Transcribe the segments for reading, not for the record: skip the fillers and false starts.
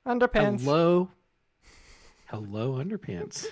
Underpants. Hello, hello, underpants.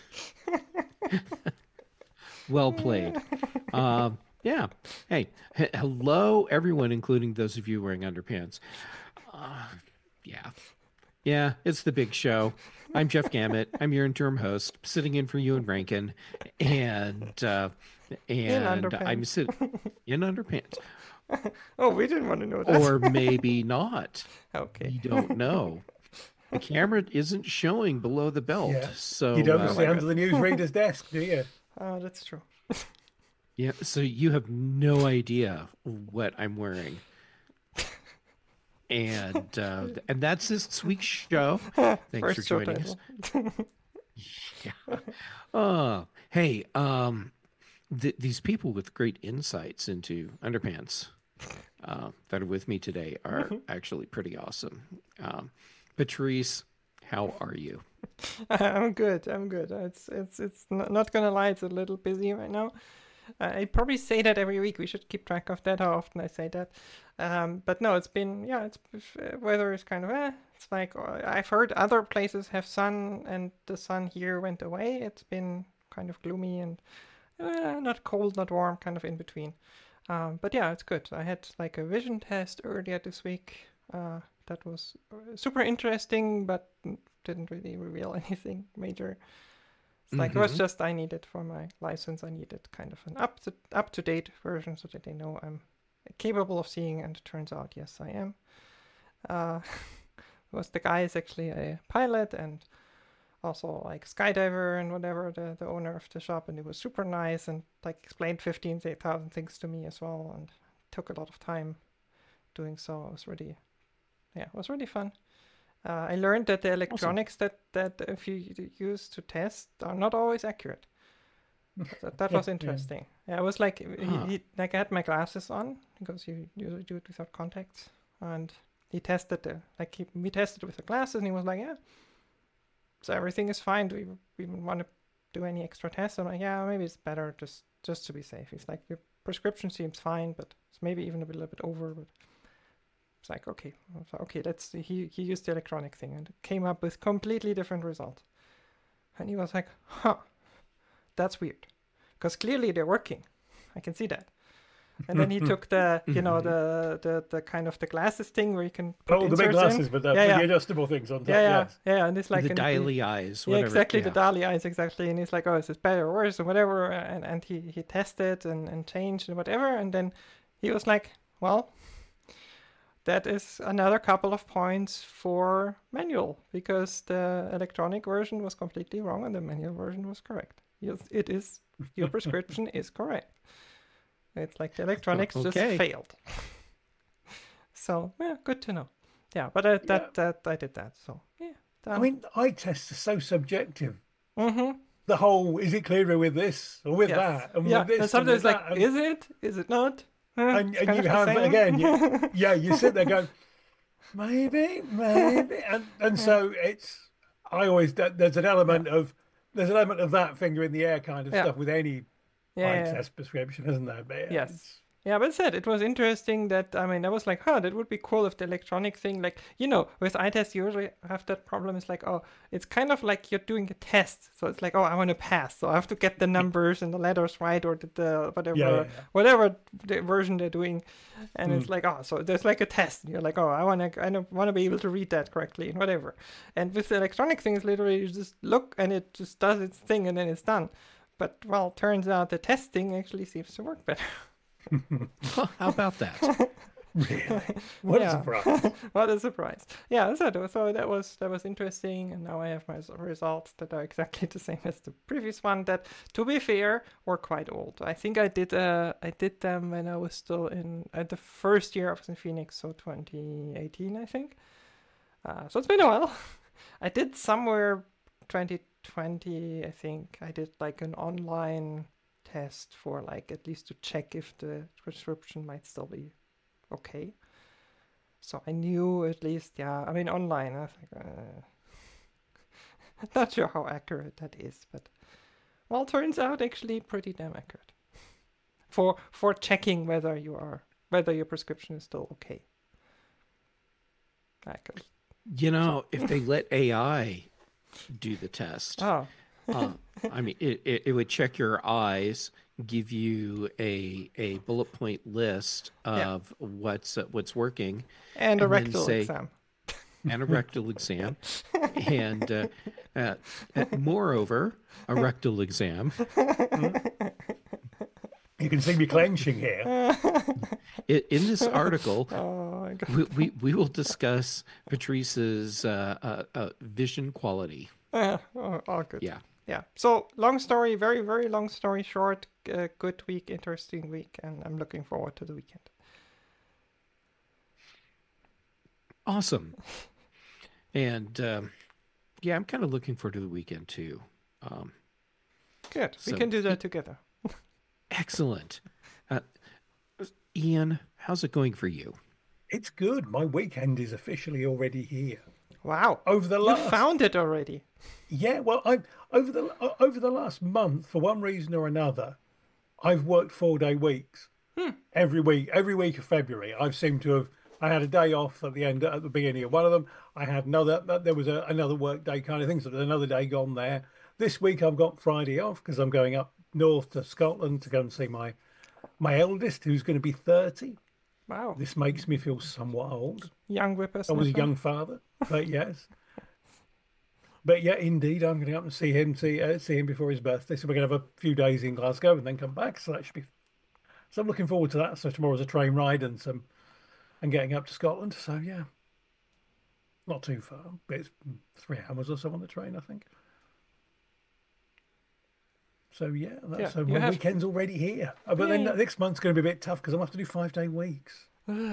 Well played. Yeah. Hey, hello, everyone, including those of you wearing underpants. Uh, yeah, yeah, it's the big show. I'm Jeff Gamet. I'm your interim host, sitting in for you and Rankin, and In I'm underpants. sitting in underpants, Oh, we didn't want to know that. or maybe not. Okay. We don't know. The camera isn't showing below the belt, Yeah. You so don't Oh see my under god. the newsreader's desk, do you? Oh, that's true. yeah. So you have no idea what I'm wearing. And that's this week's show. Thanks for First show joining us. title. Yeah. Hey, these people with great insights into underpants that are with me today are actually pretty awesome. Patrice, how are you? I'm good. I'm good. It's not gonna lie. It's a little busy right now. I probably say that every week. We should keep track of that. How often I say that. But no, it's been yeah. It's weather is kind of It's like I've heard other places have sun, and the sun here went away. It's been kind of gloomy and not cold, not warm, kind of in between. But yeah, it's good. I had like a vision test earlier this week. That was super interesting, but didn't really reveal anything major. It's like it was Mm-hmm. just I needed for my license. I needed kind of an up to date version so that they know I'm capable of seeing. And it turns out, yes, I am. Uh, was the guy is actually a pilot and also like skydiver and whatever, the owner of the shop, and it was super nice and like explained 15,000 things to me as well, and took a lot of time doing so. It was really yeah, it was really fun. I learned that the Awesome. electronics that if you use to test are not always accurate. That Yeah, was yeah. interesting. Yeah, it was like Huh. like I had my glasses on because you usually do it without contacts, and he tested we tested with the glasses, and he was like, yeah, so everything is fine. Do we want to do any extra tests? I'm like, yeah, maybe it's better just to be safe. He's like, your prescription seems fine, but it's maybe even a little bit over. But it's like, okay, okay, let's. He used the electronic thing and came up with completely different results. And he was like, huh, that's weird, because clearly they're working. I can see that. And then he took the, Mm-hmm. the kind of the glasses thing where you can put Oh, the big inserts in. glasses with Yeah, the yeah, adjustable things on yeah, top. yeah, Yes. yeah. And it's like, The dialy eyes, yeah, whatever. exactly the Yeah. Dali eyes, exactly. And he's like, oh, is this better or worse or whatever? And he tested and changed and whatever. And then he was like, well, that is another couple of points for manual because the electronic version was completely wrong and the manual version was correct. Yes, it is. Your prescription is correct. It's like the electronics just Okay. failed. So yeah, good to know. Yeah, but Yeah. that I did that. So yeah, I done. mean, eye tests are so subjective. Mm-hmm. The whole is it clearer with this or with Yes. that and Yeah. with And this and with sometimes like, that is it? Is it not? It's and kind you of the have same. again yeah you sit there going maybe and Yeah. so it's I always Yeah. there's an element of that finger in the air kind of Yeah. stuff with any Yeah. eye Yeah. test prescription, isn't there? But yeah, Yes. Yeah, but said it was interesting that I mean I was like, huh, that would be cool if the electronic thing, like with eye test you usually have that problem. It's like, oh, it's kind of like you're doing a test, so it's like, oh, I want to pass, so I have to get the numbers and the letters right, or the yeah, whatever yeah, whatever the version they're doing, and yeah. it's like, oh, so there's like a test. And you're like, oh, I want to be able to read that correctly and whatever. And with the electronic thing, it's literally you just look and it just does its thing and then it's done. But well, turns out the testing actually seems to work better. Huh, how about that? Really, what a Yeah, surprise. what a surprise. Yeah, so that was interesting, and now I have my results that are exactly the same as the previous one. That, to be fair, were quite old. I think I did them when I was still in the first year I was in Phoenix, so 2018, I think. So it's been a while. I did somewhere 2020, I think. I did like an online test for like at least to check if the prescription might still be okay. So I knew at least, yeah. I mean, online, I was like, not sure how accurate that is, but well, turns out actually pretty damn accurate for checking whether your prescription is still okay. Like, If they let AI do the test, Oh, I mean, it would check your eyes, give you a bullet point list yeah. of what's working, And a and then rectal say, exam. and a rectal exam, and uh, moreover, a rectal exam. You can see me clenching here. In this article, Oh my God. we will discuss Patrice's vision quality. All good. Yeah. Yeah. So long story, very, very long story short. Good week, interesting week, and I'm looking forward to the weekend. Awesome. And yeah, I'm kind of looking forward to the weekend too. Good. We So- can do that together. Excellent. Ian, how's it going for you? It's good. My weekend is officially already here. Wow. Over the You last found it already. Yeah, well, I over the last month, for one reason or another, I've worked 4-day weeks. Every week of February. I've seemed to have. I had a day off at the beginning of one of them. I had there was another work day kind of thing, so there's another day gone there. This week I've got Friday off because I'm going up north to Scotland to go and see my eldest, who's going to be 30. Wow. This makes me feel somewhat old. Young I whippersnapper. was a young father, but yes. But yeah, indeed, I'm going to go up and see him before his birthday. So we're going to have a few days in Glasgow and then come back. So that should be. So I'm looking forward to that. So tomorrow's a train ride and getting up to Scotland. So yeah, not too far, but it's 3 hours or so on the train, I think. So yeah, Yeah, so you my have- weekend's already here. But then Yay. next month's going to be a bit tough because I'm going to have to do 5-day weeks.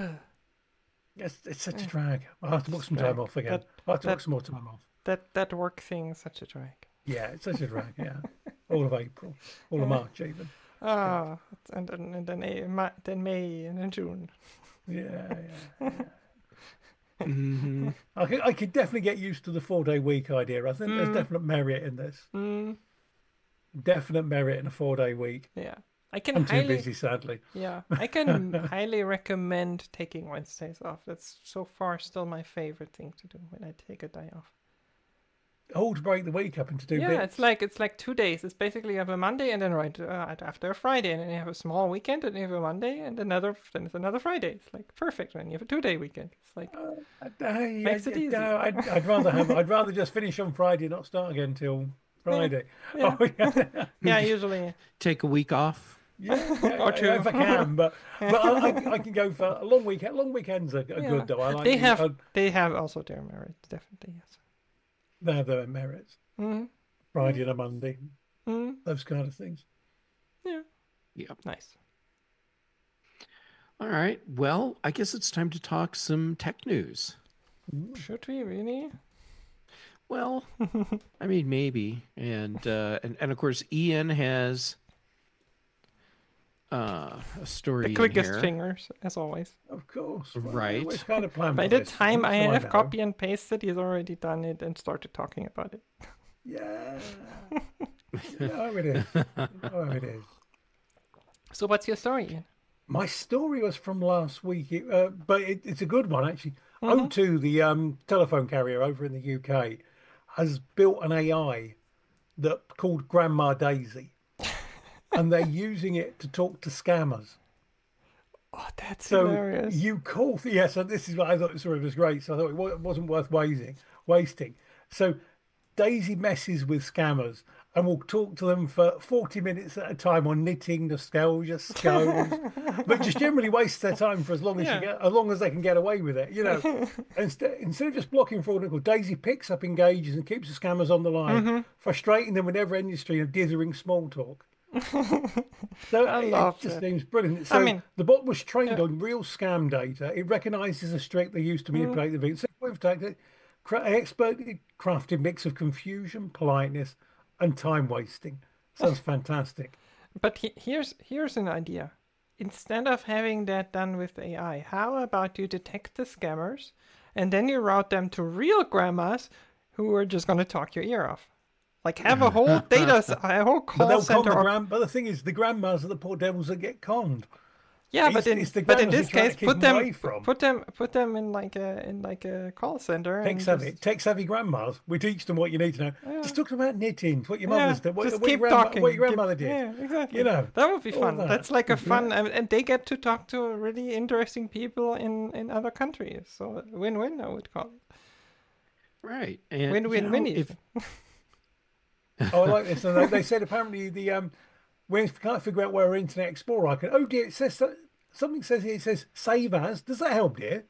It's such a drag. I'll have to book some time drag. off again. I'll have to book some more time off. That work thing is such a drag. Yeah, it's such a drag. Yeah, all of April, all of March even. Ah, and then May and then June. Yeah, yeah. Mm-hmm. I could definitely get used to the 4-day week idea. I think there's definite merit in this. Definite merit in a 4-day week. Yeah, I can I'm too highly. busy, sadly. Yeah, I can highly recommend taking Wednesdays off. That's so far still my favorite thing to do when I take a day off. Oh, to break the week up into two Yeah, bits. it's like 2 days. It's basically you have a Monday and then right after a Friday, and then you have a small weekend, and you have a Monday and then it's another Friday. It's like perfect. And you have a 2-day weekend. It's like makes it easy. No, I'd rather just finish on Friday, not start again till Friday. Yeah. Oh, yeah. yeah, usually. Take a week off. Or two. If I can, but I can go for a long weekend. Long weekends are good though. I like they have also their merits, definitely. Yes. they have their merits. Mm-hmm. Friday and a Monday, Mm-hmm. those kind of things. Yeah. Yep. Nice. All right. Well, I guess it's time to talk some tech news. Should we really? Well, I mean, maybe. And of course, Ian has a story The quickest in here. fingers, as always. Of course, Right. It's kind of planned. By for the this. time I So have know. copy and pasted, he's already done it and started talking about it. Yeah. Oh, it is. Oh, it is. So what's your story, Ian? My story was from last week, but it's a good one actually. Mm-hmm. O2, the telephone carrier over in the UK, has built an AI that called Grandma Daisy, and they're using it to talk to scammers. Oh, that's So hilarious. you call, yes, and this is what I thought this was great. So I thought it wasn't worth wasting. So Daisy messes with scammers and will talk to them for 40 minutes at a time on knitting, nostalgia, scones, but just generally wastes their time for as long as as long as they can get away with it, you know. Instead of just blocking fraud, Daisy picks up, engages, and keeps the scammers on the line, frustrating them with never-ending stream of dithering small talk. So love it just it. seems brilliant. So I mean, the bot was trained on real scam data. It recognises the trick they used to manipulate the victim. So we've taken expertly crafted mix of confusion, politeness, and time wasting. Sounds fantastic. But here's an idea. Instead of having that done with AI, how about you detect the scammers, and then you route them to real grandmas who are just going to talk your ear off? Like have a whole a whole But call they'll con center. but the thing is, the grandmas are the poor devils that get conned. Yeah, It's the but in grammars this you're trying case, to keep them away from. put them in like a call center and just, Tech savvy grandmas. We teach them what you need to know. yeah, Just talking about knitting, what your yeah, mother's did, just keep talking. what your grandmother did. Yeah, exactly. You know, That would be all fun. that. That's like a fun, Yeah. and they get to talk to really interesting people in other countries. So win-win, I would call it. Right. And Win-win-win. if Oh, I like this. And they said apparently when you can't figure out where our Internet Explorer icon. Oh dear, it says something says here. It says save as. Does that help, dear?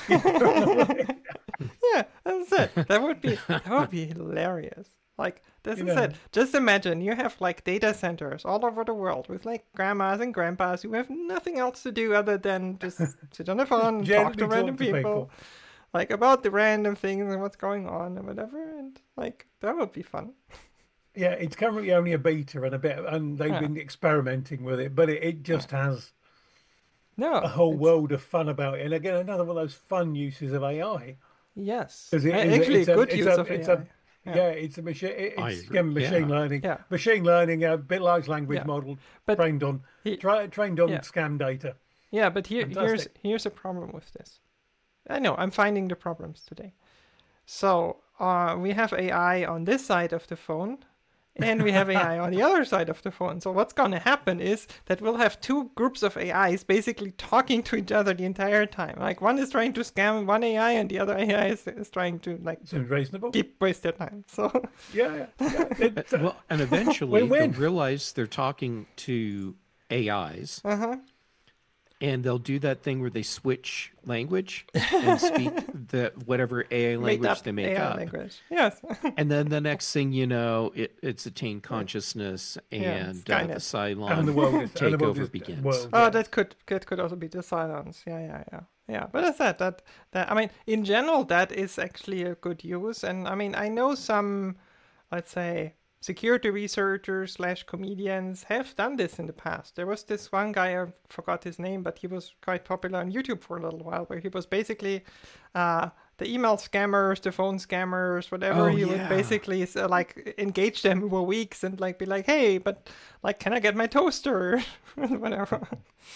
Yeah, that's it. That would be hilarious. Like this is know. it. Just imagine you have like data centers all over the world with like grandmas and grandpas who have nothing else to do other than just sit on the phone and talk Gently to random talk to people, people. like about the random things and what's going on and whatever. And like that would be fun. Yeah, it's currently only a beta and they've Yeah. been experimenting with it, but it just has No, a whole it's- world of fun about it. And again, another one of those fun uses of AI. Yes, 'Cause actually, it's a- good it's use a- of it's AI. a- Yeah, it's a machine. I It's agree. again machine Yeah. learning. Yeah. Machine learning, a bit large language Yeah. model But trained on he- trained on yeah. scam data. Yeah, but Fantastic. here's a problem with this. I know I'm finding the problems today. So we have AI on this side of the phone, and we have AI on the other side of the phone. So what's going to happen is that we'll have two groups of AIs basically talking to each other the entire time. Like one is trying to scam one AI, and the other AI is trying to like Seems reasonable. keep waste their time. So Yeah. It's, well, and eventually Win-win. they'll realize they're talking to AIs, uh-huh. and they'll do that thing where they switch language and speak the whatever AI Made language up they make AI up. language. Yes. And then the next thing you know, it's attained consciousness, and the Skynet. Cylon and the world is and the world takeover is begins. world, Oh, yeah. that could also be the silence. Yeah. But as I said, that I mean, in general, that is actually a good use. And I mean, I know some, let's say, security researchers / comedians have done this in the past. There was this one guy, I forgot his name, but he was quite popular on YouTube for a little while, where he was basically the email scammers, the phone scammers, whatever. Oh, He would yeah. basically like engage them for weeks and like be like, hey, but like, can I get my toaster? Whatever.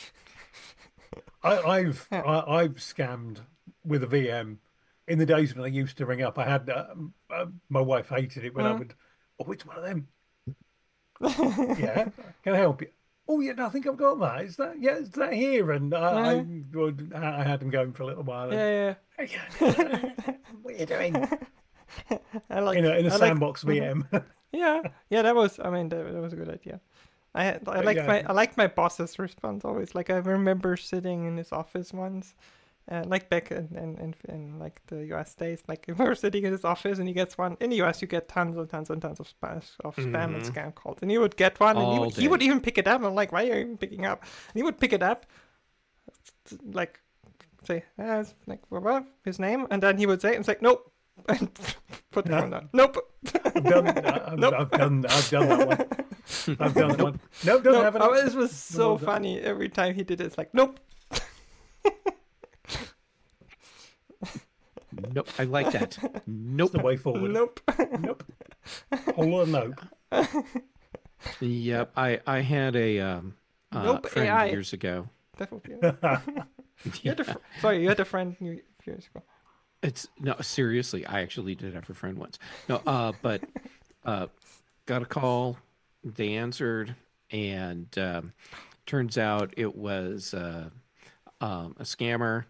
I've scammed with a VM in the days when I used to ring up. I had my wife hated it when I would. Oh, it's one of them. Yeah, can I help you? Oh, yeah, no, I think I've got that. Is that here? And I had them going for a little while. And, Yeah. what are you doing? I like In a I like- sandbox VM. Yeah, that was. I mean, that was a good idea. I liked yeah. I liked my boss's response always. Like I remember sitting in his office once, like back in like the US days. Like we were sitting in his office, and he gets one. In the US, you get tons and tons and tons of spam and scam calls, and he would get one, and All he would day. even pick it up. I'm like, why are you even picking up? And he would pick it up, like say, it's like what his name, and then he would say, it's like nope, and put the phone down. Nope. I've done that one. I've done that one. Nope, don't No, have it. oh, it was so well done. funny every time he did it. It's like, nope. Nope, I like that. Nope. The way forward. Nope. Nope. Whole lot of nope. Yep, I had a Nope, friend AI. years ago. That would be you had sorry, you had a friend years ago. It's no, seriously, I actually did have a friend once. No, but got a call, they answered, and turns out it was a scammer,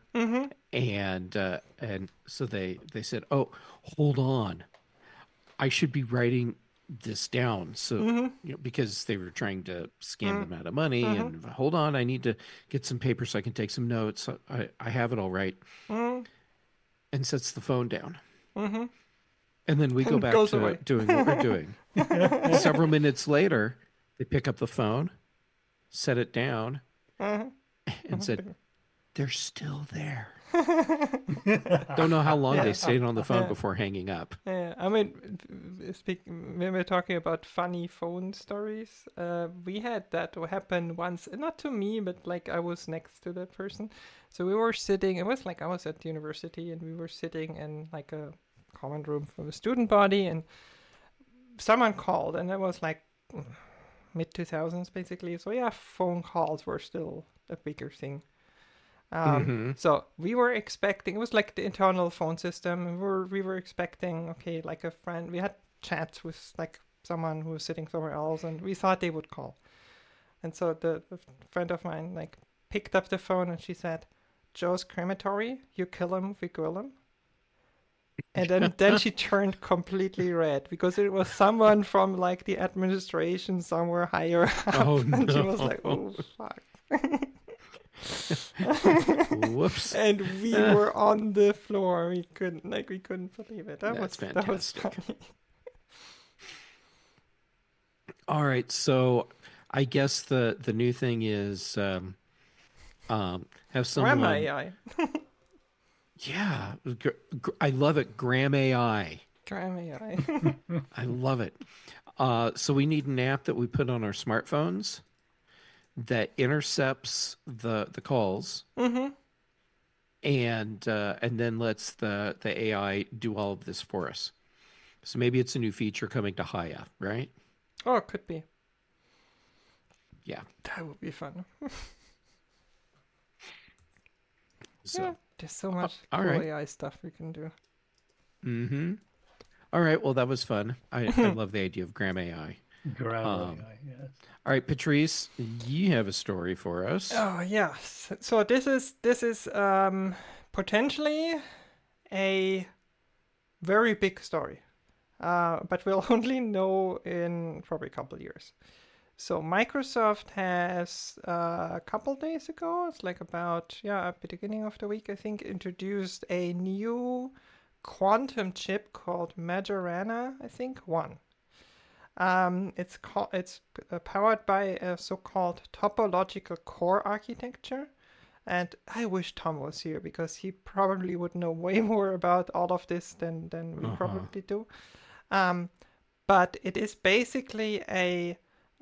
and so they said, "Oh, hold on, I should be writing this down." So you know, because they were trying to scam them out of money, and hold on, I need to get some paper so I can take some notes. I have it all right. And sets the phone down. And then we go And back goes to away. doing what we're doing. Several minutes later, they pick up the phone, set it down, and said, "They're still there." Don't know how long they stayed on the phone before hanging up. Yeah, I mean, when we're talking about funny phone stories, we had that happen once, not to me, but like I was next to that person. So we were sitting, it was like I was at university, and we were sitting in like a common room for the student body, and someone called, and I was like, mid 2000s basically. So yeah, phone calls were still a bigger thing. So we were expecting, it was like the internal phone system. We were expecting, okay, like a friend. We had chats with like someone who was sitting somewhere else, and we thought they would call. And so the friend of mine like picked up the phone and she said, "Joe's crematory. You kill him, we grill him." And then she turned completely red because it was someone from like the administration somewhere higher up, Oh, and she was no. like, "Oh fuck." Whoops. And we were on the floor. We couldn't believe it. That was fantastic. funny. All right, so I guess the new thing is have someone. Grandma AI. Yeah, I love it. Gram AI. Grandma AI. I love it. So we need an app that we put on our smartphones that intercepts the calls, and then lets the AI do all of this for us. So maybe it's a new feature coming to Haya, right? Oh, it could be. Yeah. That would be fun. So. Yeah, there's so much all cool right. AI stuff we can do. Mm-hmm. All right. Well, that was fun. I love the idea of Gram AI. Yes. All right, Patrice, you have a story for us. Oh yes. So this is potentially a very big story, but we'll only know in probably a couple of years. So Microsoft has a couple days ago, it's like about at the beginning of the week, I think, introduced a new quantum chip called Majorana, I think, 1. It's powered by a so-called topological core architecture, and I wish Tom was here because he probably would know way more about all of this than we probably do. But it is basically a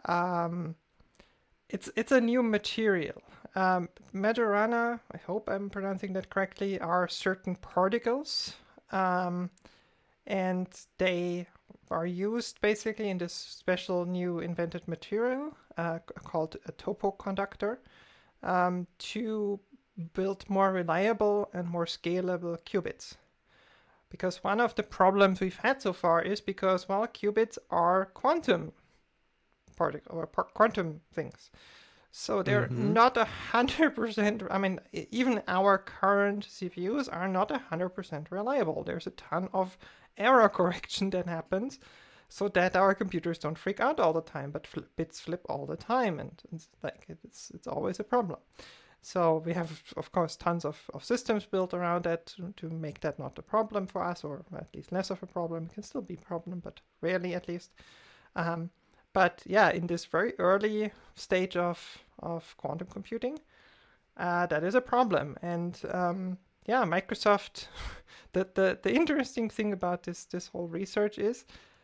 it's a new material. Majorana, I hope I'm pronouncing that correctly, are certain particles, and they are used basically in this special new invented material called a topoconductor to build more reliable and more scalable qubits. Because one of the problems we've had so far is because, well, qubits are quantum quantum things. So they're not 100%, I mean, even our current CPUs are not 100% reliable. There's a ton of error correction that happens so that our computers don't freak out all the time, but bits flip all the time, and it's always a problem. So we have, of course, tons of systems built around that to make that not a problem for us, or at least less of a problem. It can still be a problem, but rarely at least. But yeah, in this very early stage of quantum computing, that is a problem. And Microsoft, the interesting thing about this whole research is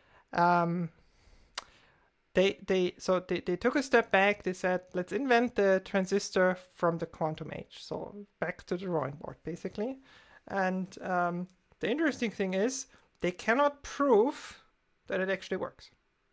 they took a step back. They said, let's invent the transistor from the quantum age. So back to the drawing board, basically. And the interesting thing is they cannot prove that it actually works.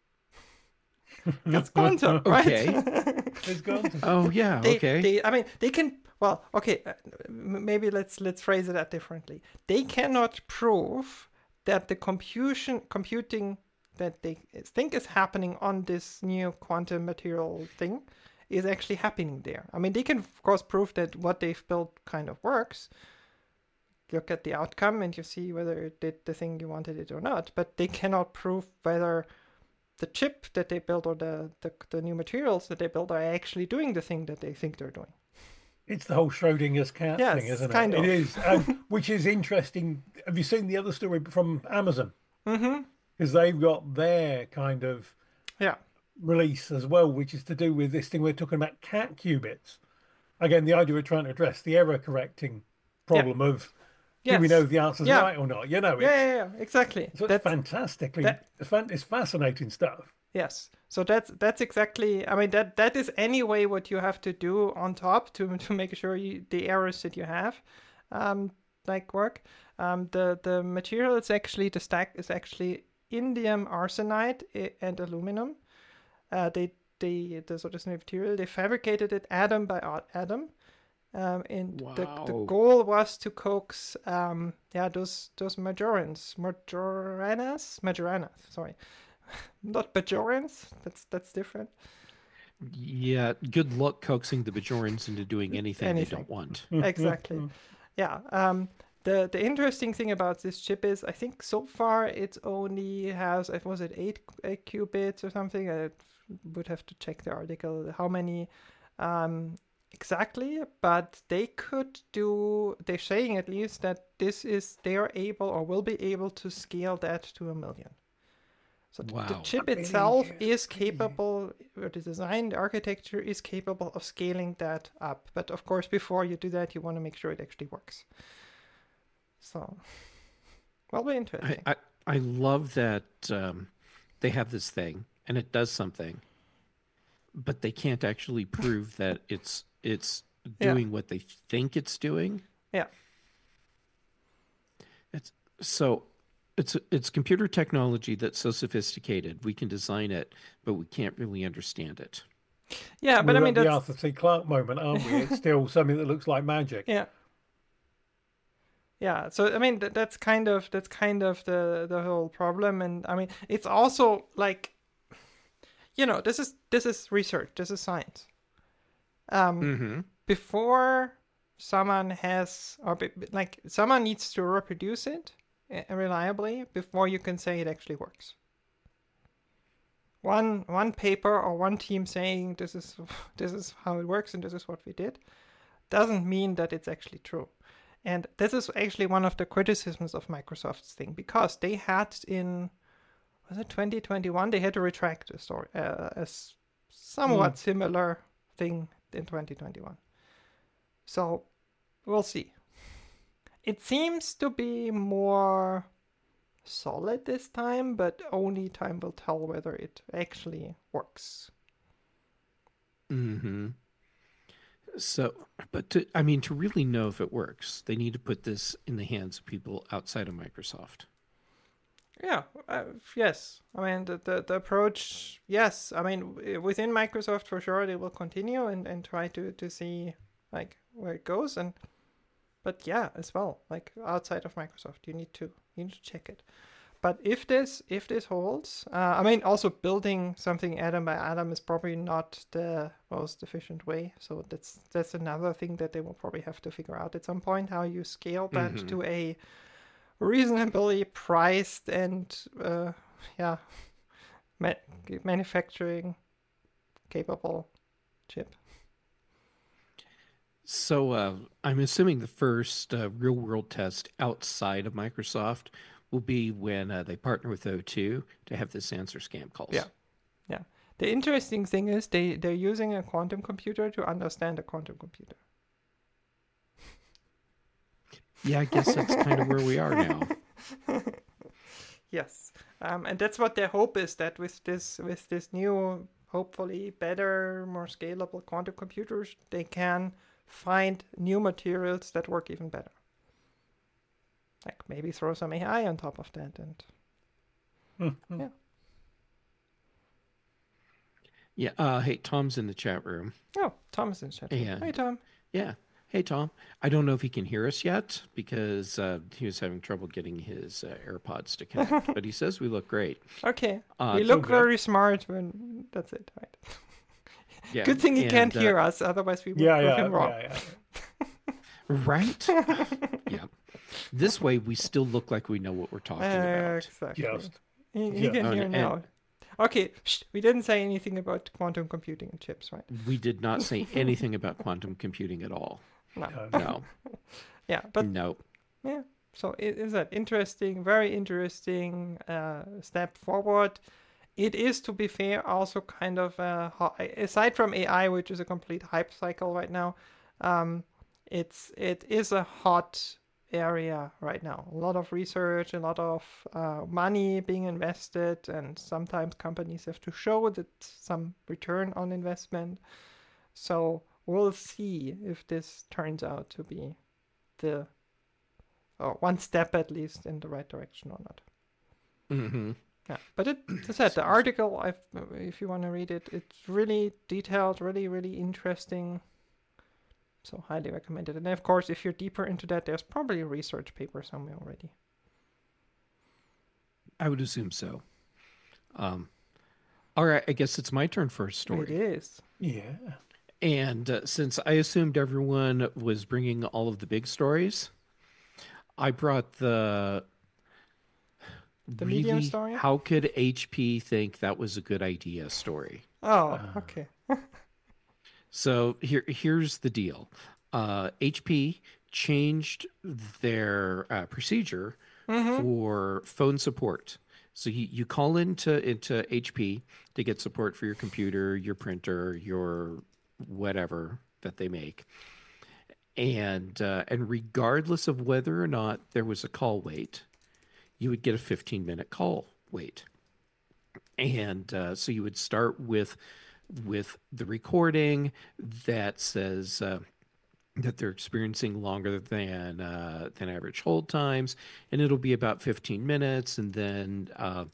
It's quantum, right? Okay. It's quantum. Oh yeah. Okay. They can. Well, okay. Maybe let's phrase it that differently. They cannot prove that the computing that they think is happening on this new quantum material thing is actually happening there. I mean, they can of course prove that what they've built kind of works. Look at the outcome and you see whether it did the thing you wanted it or not. But they cannot prove whether the chip that they built or the new materials that they built are actually doing the thing that they think they're doing. It's the whole Schrodinger's cat thing, isn't it? Kind of. It is, which is interesting. Have you seen the other story from Amazon? Mm-hmm. Because they've got their kind of release as well, which is to do with this thing we're talking about, cat qubits. Again, the idea we're trying to address the error correcting problem of do we know if the answer's right or not? You know, exactly. So it's fantastically, it's fascinating stuff. Yes. So that's exactly. I mean, that is anyway what you have to do on top to make sure the errors that you have, work. The material is actually the stack is actually indium arsenide and aluminum. They the sort of material. They fabricated it atom by atom. And the Wow. goal was to coax those Majoranas, sorry. Not Bajorans, that's different. Yeah, good luck coaxing the Bajorans into doing anything they don't want. Exactly. Yeah. The interesting thing about this chip is, I think so far it only has, was it 8 qubits or something? I would have to check the article how many exactly, but they're saying at least that they are able or will be able to scale that to 1 million. So the Wow. chip itself is capable, or the design, the architecture is capable of scaling that up. But of course, before you do that, you want to make sure it actually works. So, will be interesting. I love that they have this thing and it does something, but they can't actually prove that it's doing what they think it's doing. Yeah. It's computer technology that's so sophisticated we can design it, but we can't really understand it. Yeah, but I mean the that's Arthur C. Clarke moment, aren't we? It's still something that looks like magic. yeah. Yeah, so I mean that's kind of the whole problem, and I mean it's also like, this is research, this is science. Before someone has someone needs to reproduce it reliably before you can say it actually works. One paper or one team saying this is how it works and this is what we did doesn't mean that it's actually true. And this is actually one of the criticisms of Microsoft's thing, because they had was it 2021? They had to retract the story, a somewhat similar thing in 2021. So we'll see. It seems to be more solid this time, but only time will tell whether it actually works. Mm-hmm. So, but to really know if it works, they need to put this in the hands of people outside of Microsoft. Yeah, yes. I mean, the approach, yes. I mean, within Microsoft, for sure, they will continue and try to see, where it goes. But yeah, as well, outside of Microsoft, you need to check it. But if this holds, I mean, also building something atom by atom is probably not the most efficient way. So that's another thing that they will probably have to figure out at some point, how you scale that to a reasonably priced and manufacturing capable chip. So I'm assuming the first real world test outside of Microsoft will be when they partner with O2 to have this answer scam calls. Yeah. The interesting thing is they're using a quantum computer to understand a quantum computer. Yeah, I guess that's kind of where we are now. Yes, and that's what their hope is, that with this new, hopefully better, more scalable quantum computers, they can find new materials that work even better. Maybe throw some AI on top of that, and Yeah. Hey, Tom's in the chat room. Oh, Tom is in the chat room. Hey, Tom. Yeah. Hey, Tom. I don't know if he can hear us yet because he was having trouble getting his AirPods to connect, but he says we look great. Okay. We look very smart when that's it, right? Yeah. Good thing he can't hear us, otherwise we would prove him wrong. Right? Yeah. This way we still look like we know what we're talking about. Exactly. He can hear now. Okay, we didn't say anything about quantum computing and chips, right? We did not say anything about quantum computing at all. No. Yeah, but no. Yeah. So it is an interesting, very interesting step forward. It is, to be fair, also kind of aside from AI, which is a complete hype cycle right now. It is a hot area right now. A lot of research, a lot of money being invested, and sometimes companies have to show that some return on investment. So we'll see if this turns out to be one step at least in the right direction or not. Mm-hmm. Yeah, but as I said, the article, if you want to read it, it's really detailed, really, really interesting. So highly recommended. And of course, if you're deeper into that, there's probably a research paper somewhere already. I would assume so. All right, I guess it's my turn for a story. It is. Yeah. And since I assumed everyone was bringing all of the big stories, I brought the medium story? How could HP think that was a good idea story? Oh, okay. So here's the deal. HP changed their procedure for phone support. So you call into HP to get support for your computer, your printer, your whatever that they make. And regardless of whether or not there was a call wait, you would get a 15-minute call wait. And so you would start with the recording that says that they're experiencing longer than average hold times, and it'll be about 15 minutes, and then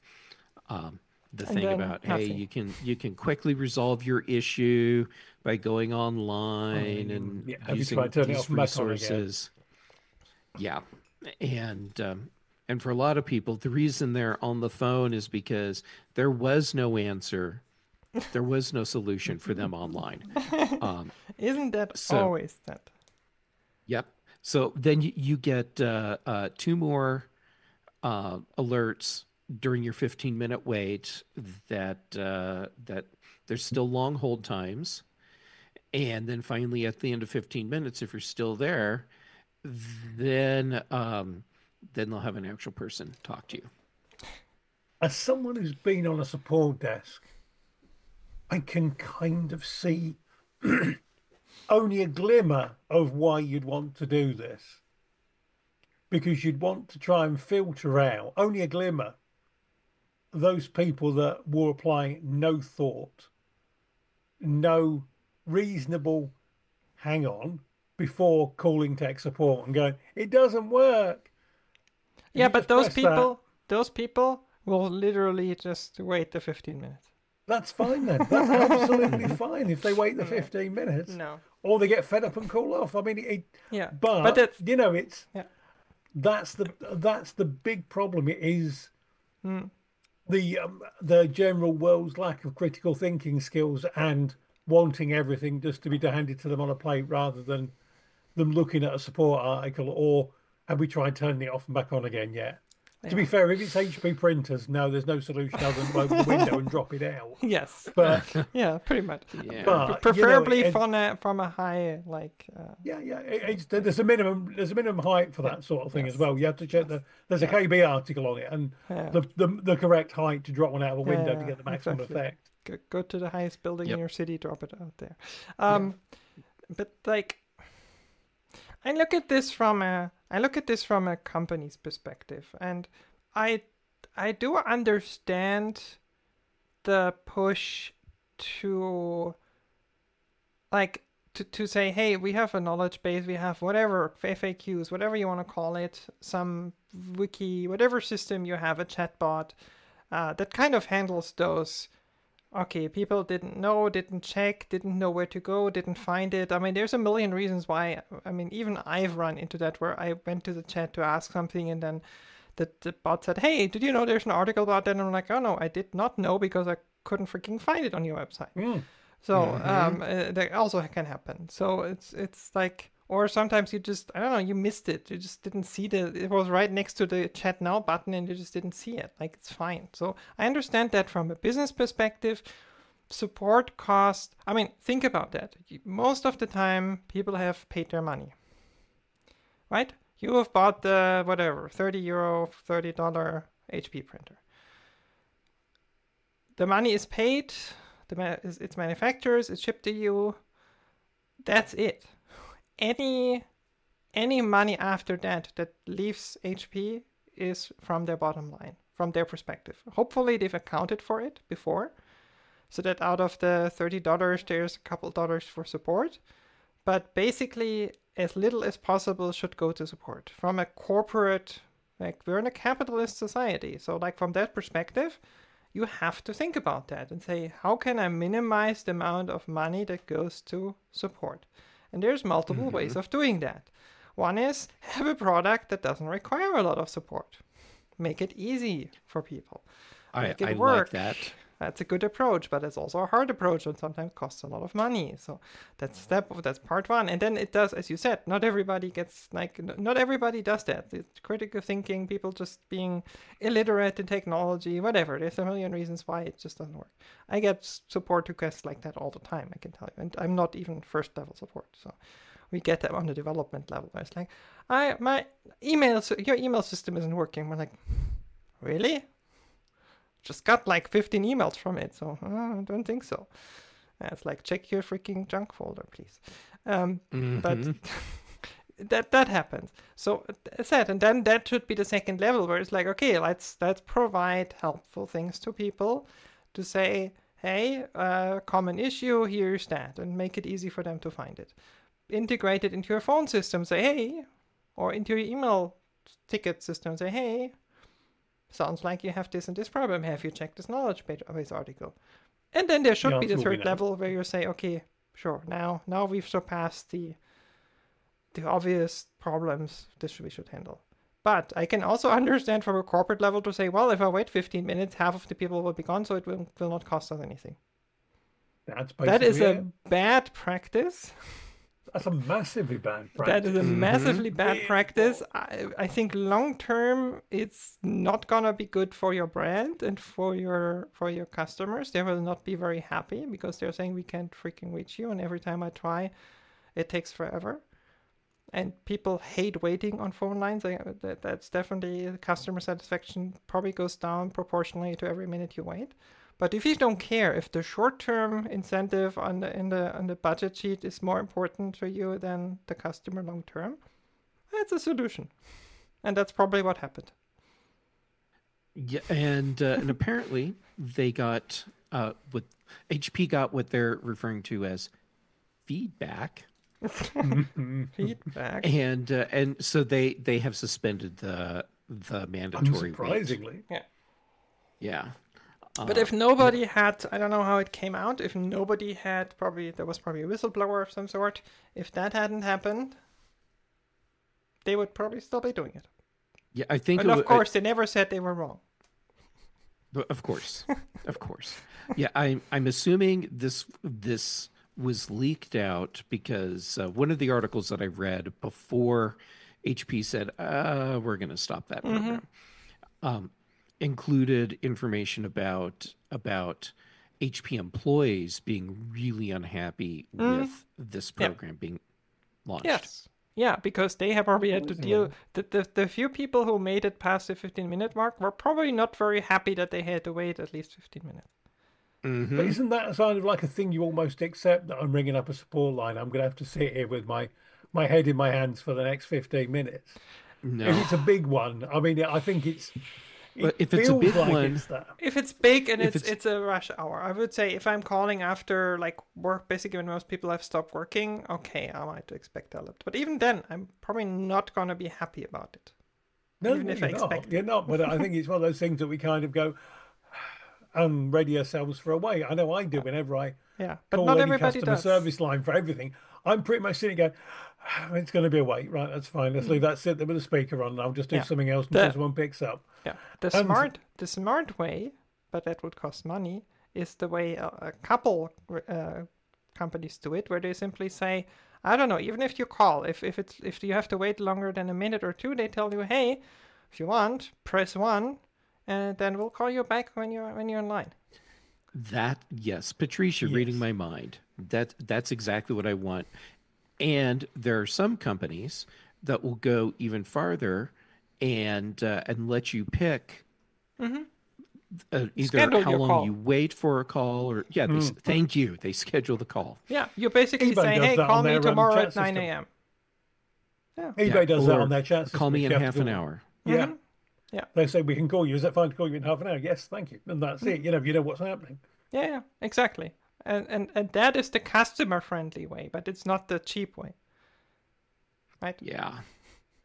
thing about nothing. hey, you can quickly resolve your issue by going online and using these resources. Yeah, and for a lot of people, the reason they're on the phone is because there was no answer. There was no solution for them online. Isn't that always that? Yep. So then you get 2 more alerts during your 15-minute wait that there's still long hold times. And then finally at the end of 15 minutes, if you're still there, then they'll have an actual person talk to you. As someone who's been on a support desk, I can kind of see only a glimmer of why you'd want to do this. Because you'd want to try and filter out, only a glimmer, those people that were applying no thought, no reasonable hang on before calling tech support and going, it doesn't work. Yeah, but those people will literally just wait the 15 minutes. That's fine then. That's absolutely fine if they wait the 15 minutes. No. Or they get fed up and call off. I mean, yeah. But it's, you know, it's yeah. That's the big problem. It is the general world's lack of critical thinking skills and wanting everything just to be handed to them on a plate rather than them looking at a support article or have we tried turning it off and back on again yet? Yeah. To be fair, if it's HP printers, no, there's no solution other than open the window and drop it out. Yes. But yeah, pretty much. Yeah. But preferably from a high there's a minimum height for that sort of thing as well. You have to check there's a KB article on it and the correct height to drop one out of a window to get the maximum effect. Go to the highest building in your city, drop it out there. But I look at this from a company's perspective, and I do understand the push to to say, hey, we have a knowledge base, we have whatever FAQs, whatever you want to call it, some wiki, whatever system you have, a chatbot that kind of handles those. Okay, people didn't know, didn't check, didn't know where to go, didn't find it. I mean, there's a million reasons why. I mean, even I've run into that where I went to the chat to ask something and then the bot said, hey, did you know there's an article about that? And I'm like, oh no, I did not know because I couldn't freaking find it on your website. So that also can happen. So it's like, or sometimes you just, I don't know, you missed it. You just didn't see it was right next to the chat now button and you just didn't see it. Like, it's fine. So I understand that from a business perspective. Support cost, I mean, think about that. Most of the time, people have paid their money, right? You have bought the, whatever, €30, $30 HP printer. The money is paid, it's manufacturers, it's shipped to you. That's it. Any money after that leaves HP is from their bottom line, from their perspective. Hopefully they've accounted for it before, so that out of the $30, there's a couple dollars for support. But basically, as little as possible should go to support from a corporate Like, we're in a capitalist society. So, like, from that perspective, you have to think about that and say, how can I minimize the amount of money that goes to support? And there's multiple ways of doing that. One is have a product that doesn't require a lot of support. Make it easy for people. Make it I work. like that. That's a good approach, but it's also a hard approach and sometimes costs a lot of money. So that's part one. And then it does, as you said, not everybody does that. It's critical thinking, people just being illiterate in technology, whatever. There's a million reasons why it just doesn't work. I get support requests like that all the time, I can tell you. And I'm not even first level support. So we get that on the development level. It's like, your email system isn't working. We're like, really? Just got like 15 emails from it, so I don't think so. It's like, check your freaking junk folder, please. But that happens. So as I said, and then that should be the second level where it's like, okay, let's provide helpful things to people to say, hey, common issue, here's that, and make it easy for them to find it. Integrate it into your phone system, say, hey, or into your email ticket system, say, hey, sounds like you have this and this problem. Have you checked this knowledge base article? And then there should be the third level where you say, okay, sure, now we've surpassed the obvious problems we should handle. But I can also understand from a corporate level to say, well, if I wait 15 minutes, half of the people will be gone, so it will not cost us anything. That is a bad practice. That's a massively bad practice. That is a massively bad practice. I think long term, it's not gonna be good for your brand and for your customers. They will not be very happy because they're saying we can't freaking reach you, and every time I try, it takes forever. And people hate waiting on phone lines. That's definitely, customer satisfaction probably goes down proportionally to every minute you wait. But if you don't care, if the short-term incentive on the budget sheet is more important to you than the customer long-term, that's a solution, and that's probably what happened. Yeah, and apparently they got what HP got what they're referring to as feedback. Feedback, and so they have suspended the mandatory. Unsurprisingly, yeah. But if nobody had, I don't know how it came out, if nobody had, there was probably a whistleblower of some sort. If that hadn't happened, they would probably still be doing it. Yeah, I think. And of course, they never said they were wrong. Of course. Yeah, I'm assuming this was leaked out because one of the articles that I read before HP said, we're going to stop that program. Included information about HP employees being really unhappy with this program being launched. Yes. Yeah, because they have probably had to deal. The few people who made it past the 15-minute mark were probably not very happy that they had to wait at least 15 minutes. But isn't that kind of like a thing you almost accept, that I'm ringing up a support line? I'm going to have to sit here with my head in my hands for the next 15 minutes. No. If it's a big one, I mean, I think it's. But if it's a big one, if it's big and it's a rush hour, I would say if I'm calling after like work, basically when most people have stopped working, okay, I might expect a lot. But even then, I'm probably not going to be happy about it. No, you're not. But I think it's one of those things that we kind of go and ready ourselves for a wait. I know I do whenever I but call not any everybody customer does. service line for everything. I'm pretty much sitting going, it's going to be a wait, right? That's fine. Let's leave that sit there with the speaker on. And I'll just do something else until someone picks up. Yeah, the smart way, but that would cost money, is the way a couple companies do it, where they simply say, I don't know, even if you call, if you have to wait longer than a minute or two, they tell you, hey, if you want, press 1, and then we'll call you back when you're in line. Yes, Patricia, reading my mind. That's exactly what I want. And there are some companies that will go even farther and let you pick either Schedule how your long call. you wait for a call or thank you. They schedule the call. Yeah, you basically eBay say, does hey, that call on me their tomorrow chat at 9 system. a.m. Yeah. eBay does that Or on their chat system. call me if in you have half to an call. hour. Yeah. Yeah. They say we can call you. Is that fine to call you in half an hour? Yes, thank you. And that's it. You know what's happening. Yeah, exactly. And that is the customer friendly way, but it's not the cheap way. Right? Yeah.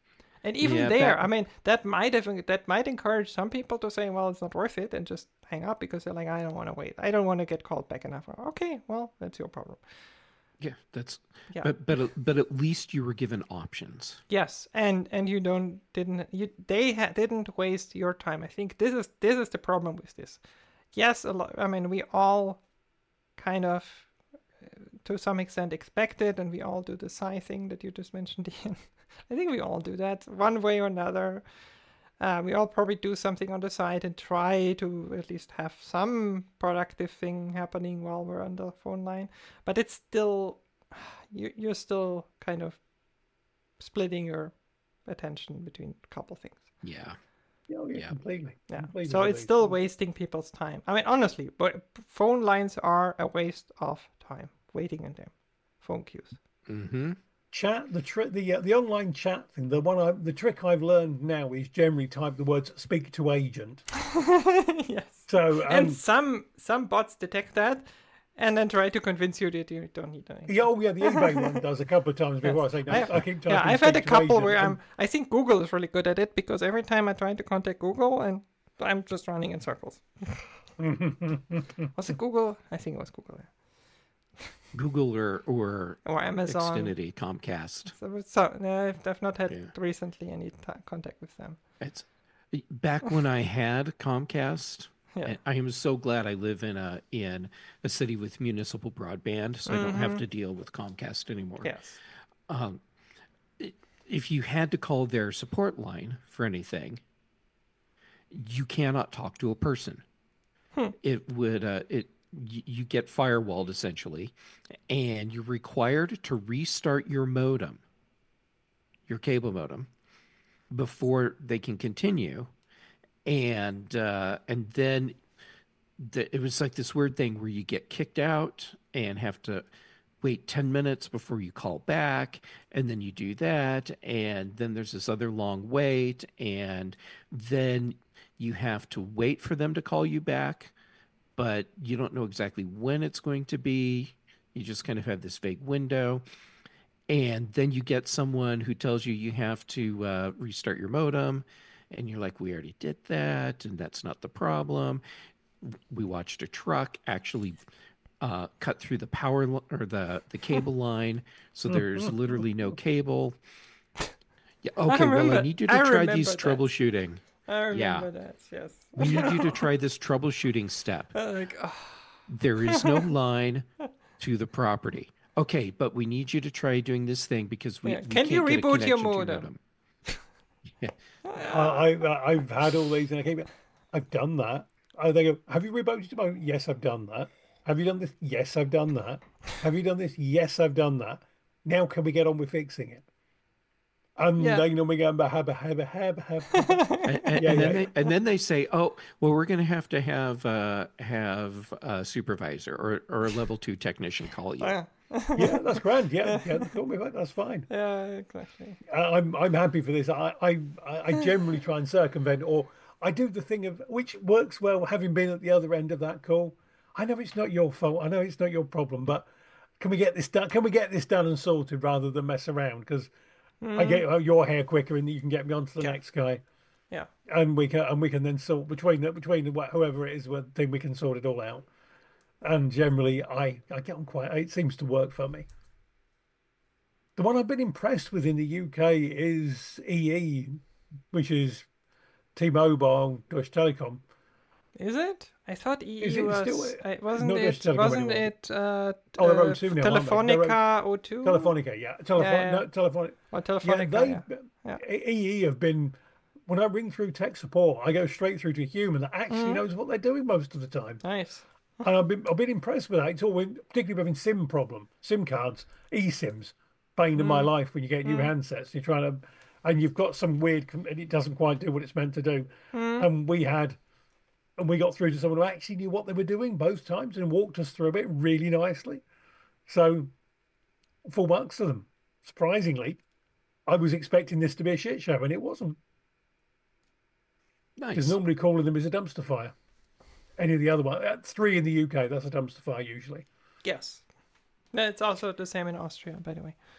And even Yeah, there, back- I mean, that might encourage some people to say, well, it's not worth it, and just hang up because they're like, I don't want to wait. I don't want to get called back enough. Okay, well, that's your problem. Yeah, that's Yeah. but at least you were given options. Yes, and you didn't waste your time. I think this is the problem with this. Yes, a lot. I mean, we all kind of, to some extent, expect it, and we all do the sigh thing that you just mentioned, Ian. I think we all do that one way or another. We all probably do something on the side and try to at least have some productive thing happening while we're on the phone line. But it's still, you're still kind of splitting your attention between a couple things. Yeah. Oh, yeah, Yeah. completely. Yeah. Completely So it's believe. still wasting people's time. I mean, honestly, but phone lines are a waste of time waiting in them. Phone queues. Mm-hmm. Chat, the online chat thing. The trick I've learned now is generally type the words "speak to agent." Yes. So And some bots detect that and then try to convince you that you don't need anything. the eBay one does a couple of times before I say no. I keep typing. Yeah, I've had a "speak to couple agent," where and I think Google is really good at it because every time I try to contact Google and I'm just running in circles. Was it Google? I think it was Google. Google or Or Amazon. Xfinity, Comcast. So no, I've not had Yeah. recently any contact with them. It's back when I had Comcast. Yeah. I am so glad I live in a city with municipal broadband, so I don't have to deal with Comcast anymore. Yes. If you had to call their support line for anything, you cannot talk to a person. It would you get firewalled essentially, and you're required to restart your modem, your cable modem, before they can continue. And then it was like this weird thing where you get kicked out and have to wait 10 minutes before you call back, and then you do that, and then there's this other long wait, and then you have to wait for them to call you back, but you don't know exactly when it's going to be. You just kind of have this vague window. And then you get someone who tells you have to restart your modem. And you're like, we already did that. And that's not the problem. We watched a truck actually cut through the or the cable line. So there's literally no cable. Yeah, okay, well, I need you to try these that. troubleshooting. I remember that, yes. We need you to try this troubleshooting step. Like, There is no line to the property. Okay, but we need you to try doing this thing because we Can can't you get a reboot your connection to modem? Yeah. I've had all these, and I've done that. They go, have you rebooted your modem? Yes, I've done that. Have you done this? Yes, I've done that. Have you done this? Yes, I've done that. Now can we get on with fixing it? And Yeah. they normally go, have. And then they say, "Oh, well, we're going to have a supervisor or a level 2 technician call you." Yeah, Yeah, that's grand. Yeah, call me back. That's fine. yeah, exactly. I'm happy for this. I generally try and circumvent, or I do the thing of which works well. Having been at the other end of that call, I know it's not your fault. I know it's not your problem, but can we get this done? Can we get this done and sorted rather than mess around? Because I get your hair quicker, and you can get me on to the next guy, Yeah. and we can then sort between whoever it is, then we can sort it all out. And generally, I get on quite. It seems to work for me. The one I've been impressed with in the UK is EE, which is T-Mobile, Deutsche Telekom. Is it? I thought Is EE it was. still- Wasn't not it? Deutsche Telekom Wasn't anymore. it? Oh, they're O2 now, aren't they? Telefonica O2. Telefonica, yeah. Yeah. No, Telefonica. Or Yeah, Telefonica. Yeah. EE have been. When I ring through tech support, I go straight through to a human that actually knows what they're doing most of the time. Nice. And I've been impressed with that. It's all particularly having SIM cards, eSIMs, bane of my life when you get new handsets. You're trying to, and you've got some weird, and it doesn't quite do what it's meant to do. And we got through to someone who actually knew what they were doing both times and walked us through it really nicely. So, full marks to them. Surprisingly, I was expecting this to be a shit show, and it wasn't. Because Nice. normally calling them is a dumpster fire. Any of the other one, 3 in the UK, that's a dumpster fire usually. Yes. It's also the same in Austria, by the way.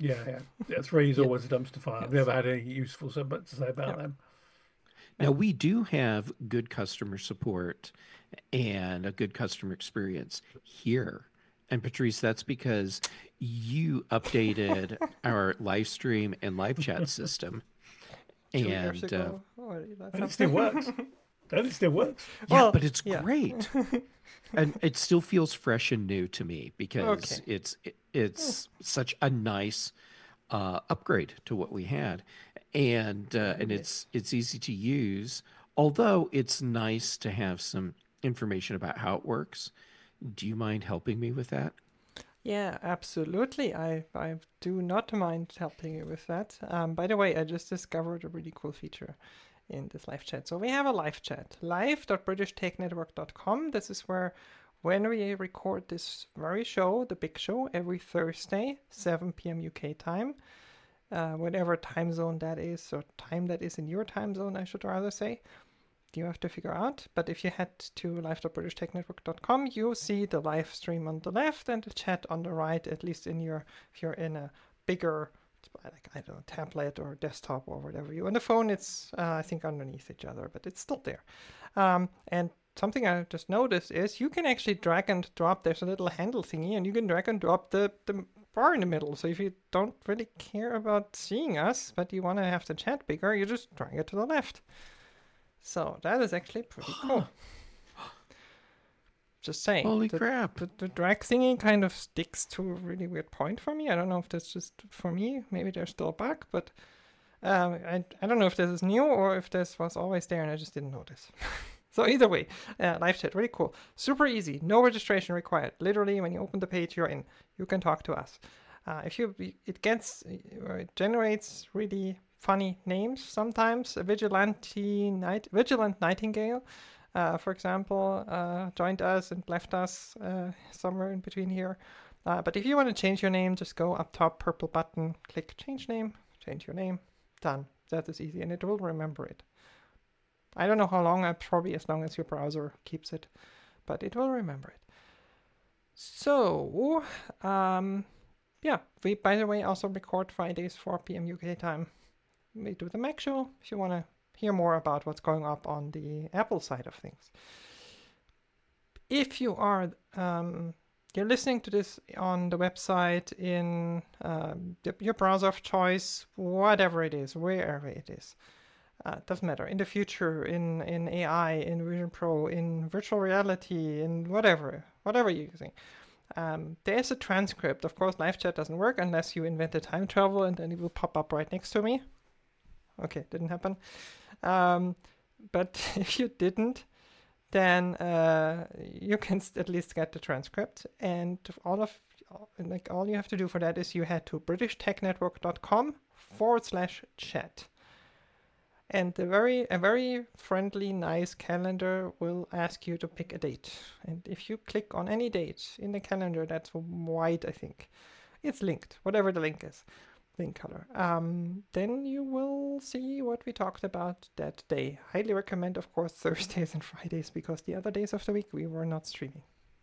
Yeah. 3 is always a dumpster fire. I've never had any useful so much to say about them. Now, we do have good customer support and a good customer experience here. And Patrice, that's because you updated our live stream and live chat system. 2 years And ago already. That's And it still something. works. And it still works. yeah, Well, but it's yeah. great. And it still feels fresh and new to me because Okay. it's such a nice upgrade to what we had, and it's easy to use. Although it's nice to have some information about how it works. Do you mind helping me with that? Yeah, absolutely. I do not mind helping you with that. By the way, I just discovered a really cool feature in this live chat. So we have a live chat, live.britishtechnetwork.com. This is where when we record this very show, the big show, every Thursday, 7 p.m. UK time, whatever time zone that is, or time that is in your time zone, I should rather say. You have to figure out. But if you head to live.britishtechnetwork.com, you see the live stream on the left and the chat on the right, at least in your, if you're in a bigger, like, I don't know, tablet or desktop or whatever. You on the phone, it's, I think, underneath each other, but it's still there. And something I just noticed is you can actually drag and drop. There's a little handle thingy, and you can drag and drop the bar in the middle. So if you don't really care about seeing us, but you want to have the chat bigger, you just drag it to the left. So that is actually pretty cool. Just saying. Holy crap. The drag thingy kind of sticks to a really weird point for me. I don't know if that's just for me. Maybe there's still a bug, but I don't know if this is new or if this was always there and I just didn't notice. So either way, live chat, really cool. Super easy. No registration required. Literally, when you open the page, you're in. You can talk to us. It generates really funny names sometimes. A Vigilant Nightingale, for example, joined us and left us somewhere in between here. But if you want to change your name, just go up top, purple button, click change name, change your name, done. That is easy, and it will remember it. I don't know how long, probably as long as your browser keeps it, but it will remember it. So, yeah, we, by the way, also record Fridays, 4 p.m. UK time. We do the Mac Show if you want to hear more about what's going up on the Apple side of things. If you are you're listening to this on the website in your browser of choice, whatever it is, wherever it is, doesn't matter. In the future, in AI, in Vision Pro, in virtual reality, in whatever you're using. There's a transcript. Of course, live chat doesn't work unless you invent a time travel, and then it will pop up right next to me. Okay, didn't happen. But if you didn't, then you can at least get the transcript. And all you have to do for that is you head to BritishTechNetwork.com/chat. And a very friendly, nice calendar will ask you to pick a date. And if you click on any date in the calendar that's white, I think, it's linked, whatever the link is, link color, then you will see what we talked about that day. Highly recommend, of course, Thursdays and Fridays, because the other days of the week we were not streaming.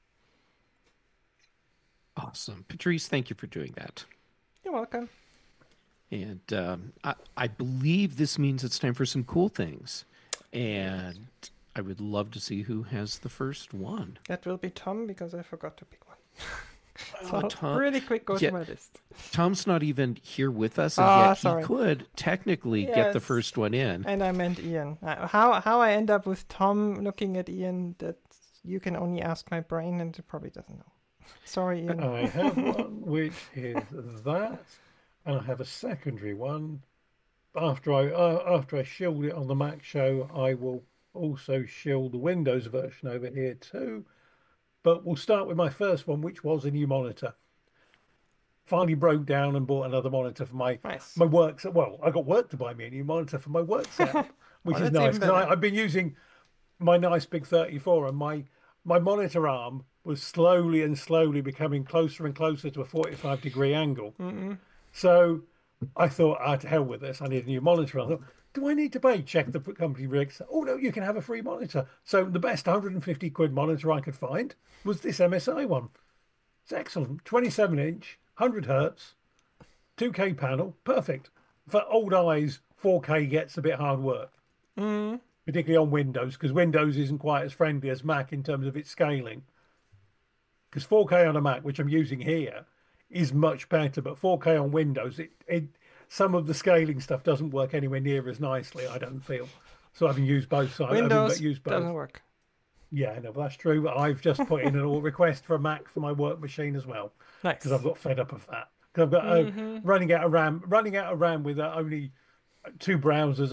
Awesome. Patrice, thank you for doing that. You're welcome. And I believe this means it's time for some cool things. And I would love to see who has the first one. That will be Tom, because I forgot to pick one. Oh, So Tom. really quick, go to my list. Tom's not even here with us, and yet sorry. he could technically get the Yes. first one in. And I meant Ian. How I end up with Tom looking at Ian, that you can only ask my brain, and it probably doesn't know. Sorry, Ian. I have one which is that, and I have a secondary one. After I shield it on the Mac Show, I will also shield the Windows version over here too. But we'll start with my first one, which was a new monitor. Finally broke down and bought another monitor for my work. Well, I got work to buy me a new monitor for my work setup, which is that's nice, even because better. I've been using my nice big 34, and my monitor arm was slowly becoming closer and closer to a 45-degree angle. So I thought, to hell with this. I need a new monitor. I thought, do I need to pay? Check the company rigs. Oh, no, you can have a free monitor. So the best 150 quid monitor I could find was this MSI one. It's excellent. 27-inch, 100 hertz, 2K panel, perfect. For old eyes, 4K gets a bit hard work, particularly on Windows, because Windows isn't quite as friendly as Mac in terms of its scaling. Because 4K on a Mac, which I'm using here, is much better, but 4K on Windows, it some of the scaling stuff doesn't work anywhere near as nicely, I don't feel. So having used both sides, Windows used both. doesn't work. Yeah, no, that's true. I've just put in an all request for a Mac for my work machine as well, Nice. because I've got fed up of that. Because I've got running out of RAM with only two browsers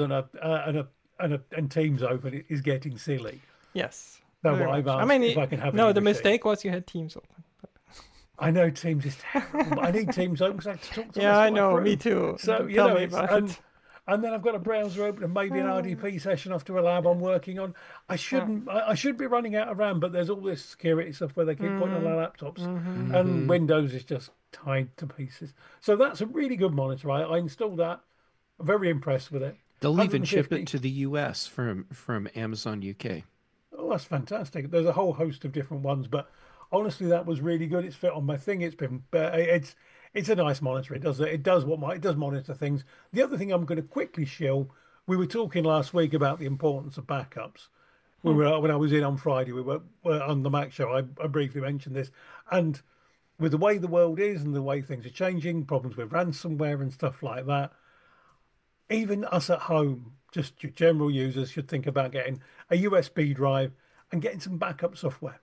and Teams open is getting silly. Yes. So very I've much. asked I mean, if I can have no, a the machine. mistake was you had Teams open. I know Teams is terrible, but I need Teams open because I have to talk to Yeah, the rest I of my know. crew. Me too. So Don't you tell know, me it's, about and, it. and then I've got a browser open and maybe an RDP session after a lab I'm working on. I shouldn't. I should be running out of RAM, but there's all this security stuff where they keep putting on our laptops, and Windows is just tied to pieces. So that's a really good monitor. I installed that. I'm very impressed with it. They'll even ship 150. it to the US from Amazon UK. Oh, that's fantastic. There's a whole host of different ones, but honestly, that was really good. It's fit on my thing. It's a nice monitor. It does monitor things. The other thing I'm going to quickly shill. We were talking last week about the importance of backups. When I was in on Friday, we were on the Mac show. I briefly mentioned this, and with the way the world is and the way things are changing, problems with ransomware and stuff like that, even us at home, just your general users, should think about getting a USB drive and getting some backup software.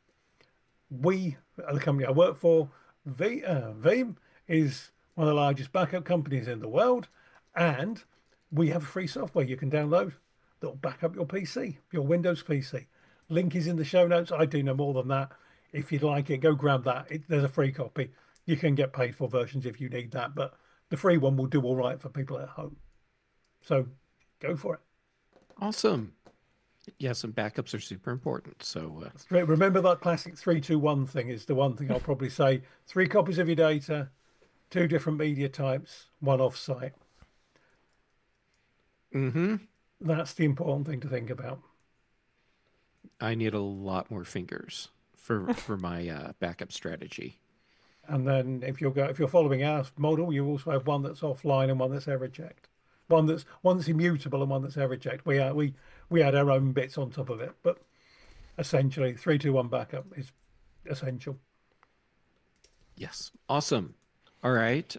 We, the company I work for, Veeam, is one of the largest backup companies in the world, and we have free software you can download that'll back up your PC, your Windows PC. Link is in the show notes. I do no more than that. If you'd like it, go grab that. There's a free copy. You can get paid for versions if you need that, but the free one will do all right for people at home. So go for it. Awesome. Yes, and backups are super important. So Remember that classic 3-2-1 thing is the one thing I'll probably say. 3 copies of your data, 2 different media types, 1 off-site. That's the important thing to think about. I need a lot more fingers for my backup strategy. And then if you're following our model, you also have one that's offline and one that's error checked. One that's immutable and one that's error checked. We had our own bits on top of it, but essentially 3-2-1 backup is essential. Yes. Awesome. All right.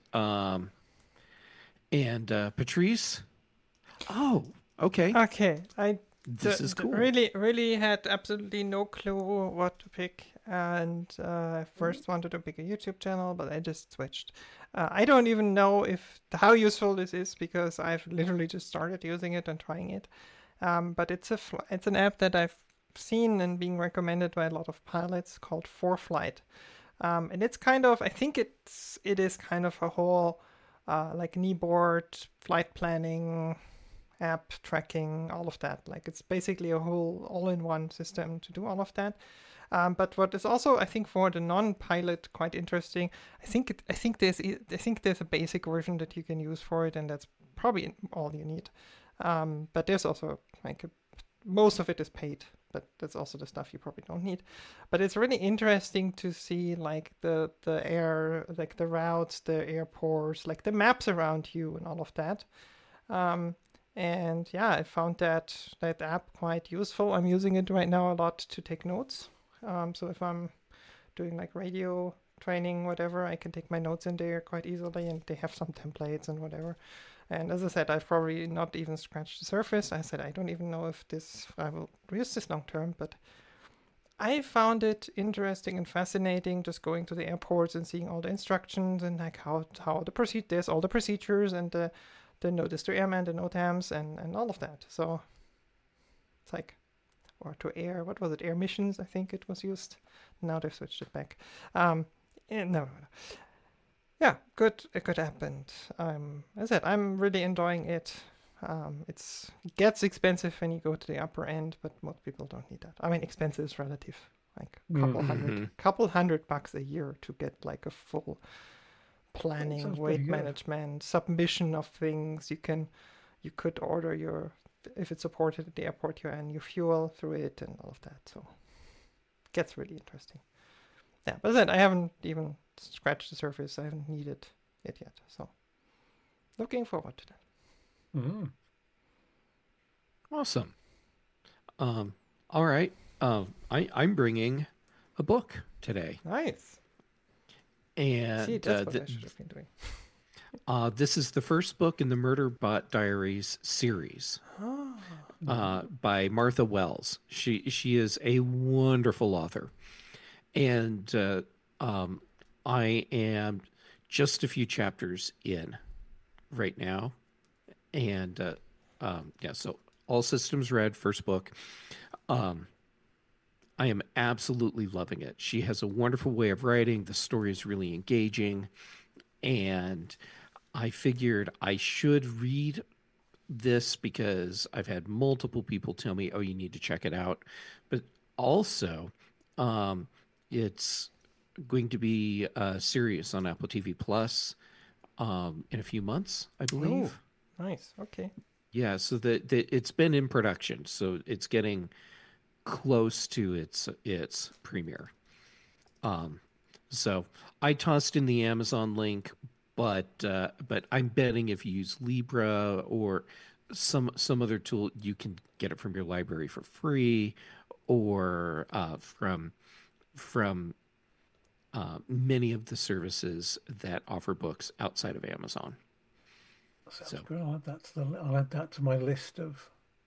And Patrice. Oh, okay. Okay, This is cool. really had absolutely no clue what to pick, and I first wanted to pick a YouTube channel, but I just switched. I don't even know how useful this is because I've literally just started using it and trying it. But it's an app that I've seen and being recommended by a lot of pilots called ForeFlight, and it's kind of, I think it is kind of a whole like kneeboard flight planning app, tracking, all of that. Like it's basically a whole all-in-one system to do all of that. But what is also, I think, for the non-pilot quite interesting, I think there's a basic version that you can use for it, and that's probably all you need. But there's also like most of it is paid, but that's also the stuff you probably don't need. But it's really interesting to see like the air, like the routes, the airports, like the maps around you, and all of that. And yeah, I found that app quite useful. I'm using it right now a lot to take notes. So if I'm doing like radio training, whatever, I can take my notes in there quite easily, and they have some templates and whatever. And as I said, I've probably not even scratched the surface. I said, I don't even know if I will use this long term, but I found it interesting and fascinating just going to the airports and seeing all the instructions and like how there's all the procedures and the notice to airmen, the NOTAMs, and all of that. So it's like, or to air, what was it? Air missions, I think it was used. Now they've switched it back. No. Yeah, a good app, and as I said, I'm really enjoying it. It gets expensive when you go to the upper end, but most people don't need that. I mean, expensive is relative. Like couple hundred bucks a year to get like a full planning, weight management, submission of things. You could order if it's supported at the airport you're in, your fuel through it and all of that. So it gets really interesting. Yeah, but then I haven't even scratched the surface. I haven't needed it yet. So looking forward to that. Mm. Awesome. All right. I'm bringing a book today, Nice. and See, that's what I should have been doing. this is the first book in the Murderbot Diaries series by Martha Wells. She is a wonderful author, and I am just a few chapters in right now, and yeah, so all systems read, first book. I am absolutely loving it. She has a wonderful way of writing. The story is really engaging, and I figured I should read this because I've had multiple people tell me, "Oh, you need to check it out," but also, it's going to be a series on Apple TV Plus in a few months, I believe. Oh, nice. Okay. Yeah, so it's been in production, so it's getting close to its premiere. So I tossed in the Amazon link, but I'm betting if you use Libra or some other tool, you can get it from your library for free, or from many of the services that offer books outside of Amazon. Sounds So good. I'll add that to my list of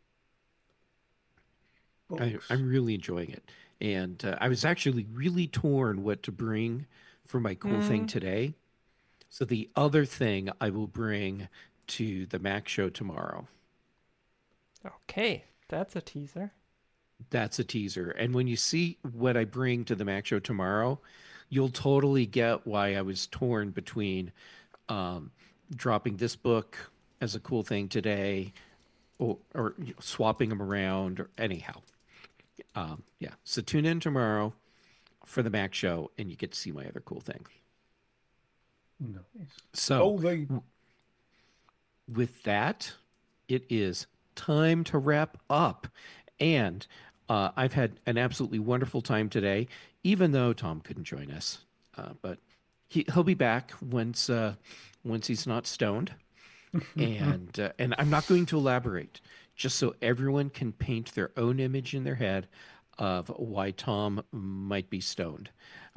books. I'm really enjoying it. And I was actually really torn what to bring for my cool thing today. So the other thing I will bring to the Mac show tomorrow. Okay, that's a teaser. That's a teaser. And when you see what I bring to the Mac show tomorrow, you'll totally get why I was torn between dropping this book as a cool thing today, or swapping them around, or anyhow. Yeah. So tune in tomorrow for the Mac show, and you get to see my other cool thing. Nice. So with that, it is time to wrap up. And I've had an absolutely wonderful time today, even though Tom couldn't join us. But he'll be back once he's not stoned. And I'm not going to elaborate, just so everyone can paint their own image in their head of why Tom might be stoned.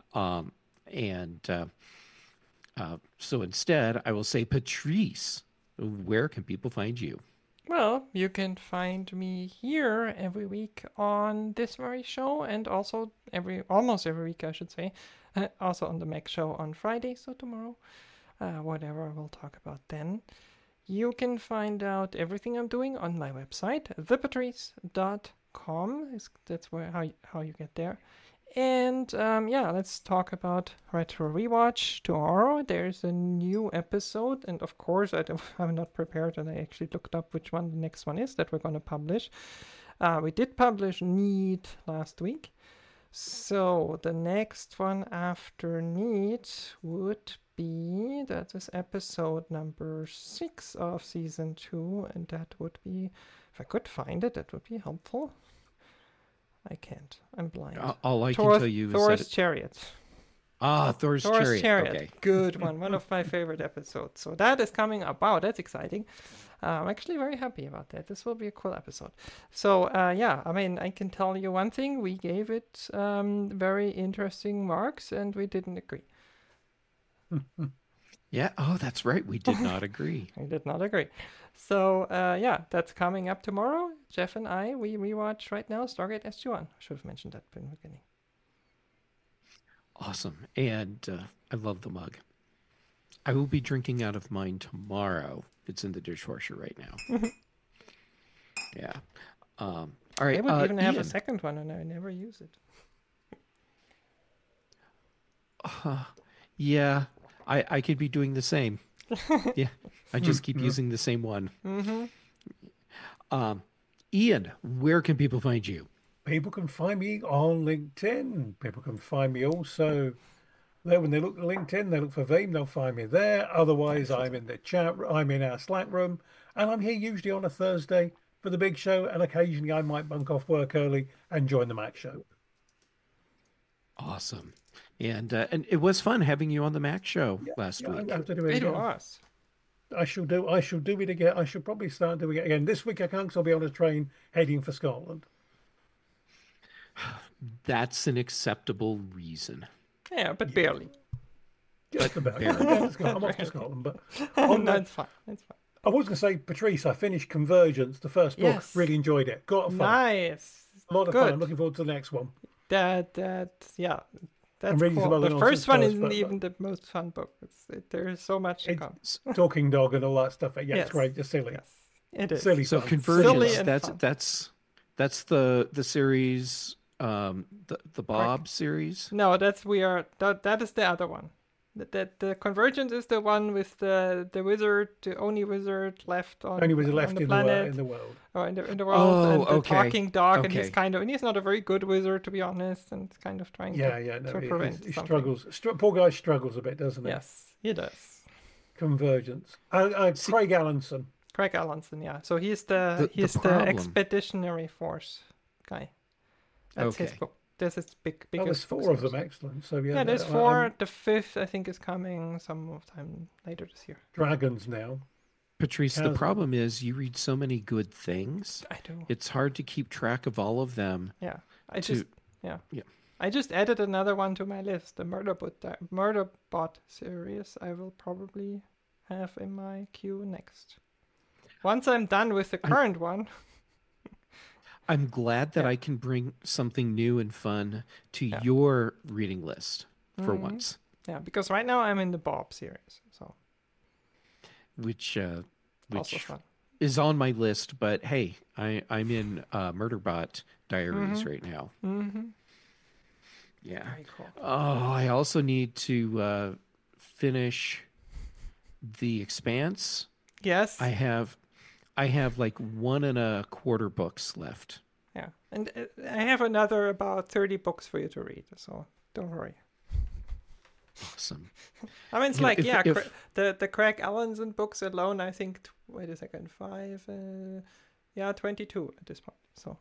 So instead, I will say, Patrice, where can people find you? Well, you can find me here every week on this very show, and also almost every week, I should say, also on the Mac show on Friday, so tomorrow, whatever we'll talk about then. You can find out everything I'm doing on my website, thepatrice.com. That's how you get there. And yeah, let's talk about Retro Rewatch. Tomorrow there's a new episode, and of course I'm not prepared, and I actually looked up which one the next one is that we're going to publish. We did publish Need last week, so the next one after Need would be, that is episode number 6 of season 2, and that would be, if I could find it, that would be helpful. I can't. I'm blind. All I can tell you is Thor's Chariot. Thor's Chariot. Okay. Good one. One of my favorite episodes. So that is coming up. Wow, that's exciting. I'm actually very happy about that. This will be a cool episode. So yeah, I mean, I can tell you one thing. We gave it very interesting marks, and we didn't agree. Yeah. Oh, that's right. We did not agree. We did not agree. So yeah, that's coming up tomorrow. Jeff and I, we rewatch right now Stargate SG-1. I should have mentioned that in the beginning. Awesome. And I love the mug. I will be drinking out of mine tomorrow. It's in the dishwasher right now. Yeah. All right. I would even have Ian. a second one, and I never use it. Yeah. I could be doing the same. Yeah. I just keep using the same one. Ian, where can people find you? People can find me on LinkedIn. People can find me also there. When they look at LinkedIn, they look for Veeam, they'll find me there. Otherwise, I'm in the chat. I'm in our Slack room, and I'm here usually on a Thursday for the big show. And occasionally, I might bunk off work early and join the Mac show. Awesome. And it was fun having you on the Mac show last Yeah, I week. have to do it It again. was. I shall do. I shall do it again. I shall probably start doing it again this week. I can't, because I'll be on a train heading for Scotland. That's an acceptable reason. Yeah, but barely. Just about. barely. I'm off to Scotland, but No, on the, it's fine. It's fine. I was going to say, Patrice, I finished Convergence, the first book. Yes. Really enjoyed it. Got fun. Nice. A lot of fun. Good. I'm looking forward to the next one. Yeah. That's reading some cool. other The nonsense first one first, isn't but- even the most fun book. There is so much to come. It's Talking Dog and all that stuff. Yeah, Yes. it's great. Just silly. Yes, it is. Silly So fun. Silly Convergence, and that's fun. that's the series, the Bob series. No, that is the other one. The Convergence is the one with the wizard, the only wizard left on Only was on left the in planet. in the world. Or in the world, and the okay. talking dog, and Okay. he's not a very good wizard, to be honest, and kind of trying Yeah, to, yeah. No, to prevent he something. struggles. Poor guy struggles a bit, doesn't he? Yes, he does. Convergence. Craig Allenson. Craig Allenson, yeah. So he's The the problem- expeditionary force guy. That's his Okay. book. This is Oh, biggest. there's book 4 of series. them. Excellent. So yeah, Yeah, there's I'm- 4. The 5th, I think, is coming sometime later this year. Dragons now. Patrice, the Chasm. problem is you read so many good things. I do. It's hard to keep track of all of them. Yeah, I to- just yeah. yeah. I just added another one to my list, the Murderbot series. I will probably have in my queue next. Once I'm done with the current one. I'm glad that Yeah. I can bring something new and fun to Yeah. your reading list for Mhm. once, Yeah, because right now I'm in the Bob series, so which also fun. is on my list. But hey, I'm in Murderbot Diaries right now. Mm-hmm. Yeah. Very cool. Oh, I also need to finish The Expanse. Yes. I have like 1.25 books left. Yeah, and I have another about 30 books for you to read, so don't worry. Awesome. I mean, it's You know, like, if- the Craig Allenson books alone, I think, wait a second, 5, 22 at this point, so.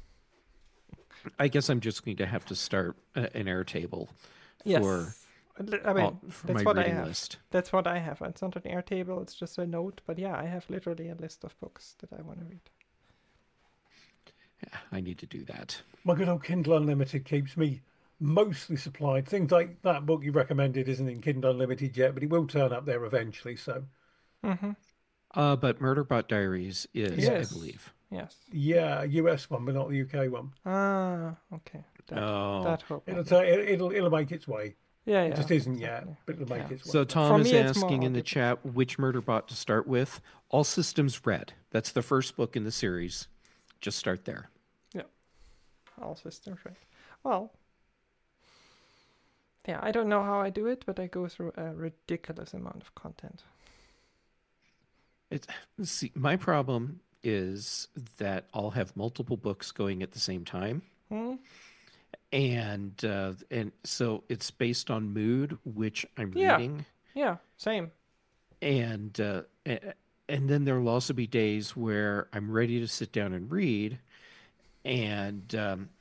I guess I'm just going to have to start an Airtable Yes. for, I mean, for that's my what I reading have. list. That's what I have. It's not an Airtable, it's just a note, but yeah, I have literally a list of books that I want to read. Yeah, I need to do that. My good old Kindle Unlimited keeps me mostly supplied. Things like that book you recommended isn't in Kindle Unlimited yet, but it will turn up there eventually. So Mm-hmm. But Murderbot Diaries is, Yes. I believe. Yes. yeah, US one, but not the UK one. Ah, okay. Oh. That hope. It'll make its way. Yeah, It yeah. just isn't exactly. yet, but it'll make its way. So Tom For is me, it's more asking in the audible. chat which Murderbot to start with. All Systems Red. That's the first book in the series. Just start there. All systems right. Well, yeah, I don't know how I do it, but I go through a ridiculous amount of content. See, my problem is that I'll have multiple books going at the same time. Hmm? And so it's based on mood, which I'm Yeah. reading. Yeah, same. And then there'll also be days where I'm ready to sit down and read, and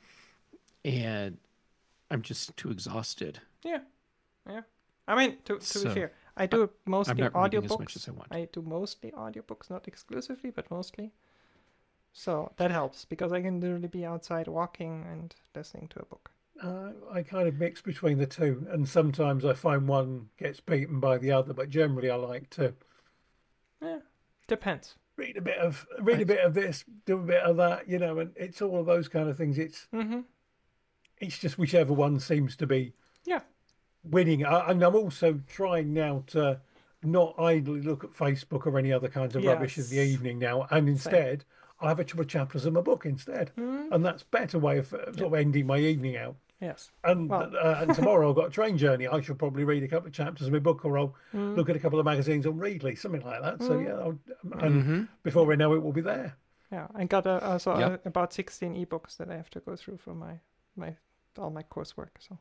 I'm just too exhausted. Yeah, yeah. I mean, to be So, fair, I do mostly not reading as audiobooks. much as I want. I do mostly audiobooks, not exclusively, but mostly. So that helps because I can literally be outside walking and listening to a book. I kind of mix between the two, and sometimes I find one gets beaten by the other, but generally I like to Yeah, depends. read a bit of this, do a bit of that, and it's all of those kind of things. Mm-hmm. It's just whichever one seems to be Yeah. winning. And I'm also trying now to not idly look at Facebook or any other kinds of rubbish in the Yes. evening now, and instead I have a couple of chapters of my book instead, and that's a better way of sort of ending my evening out. Yes. And Well- and tomorrow I've got a train journey. I should probably read a couple of chapters of my book, or I'll look at a couple of magazines on Readly, something like that. So yeah, and before we know it, we'll be there. Yeah, I got also Yep. about 16 ebooks that I have to go through for my all my coursework. So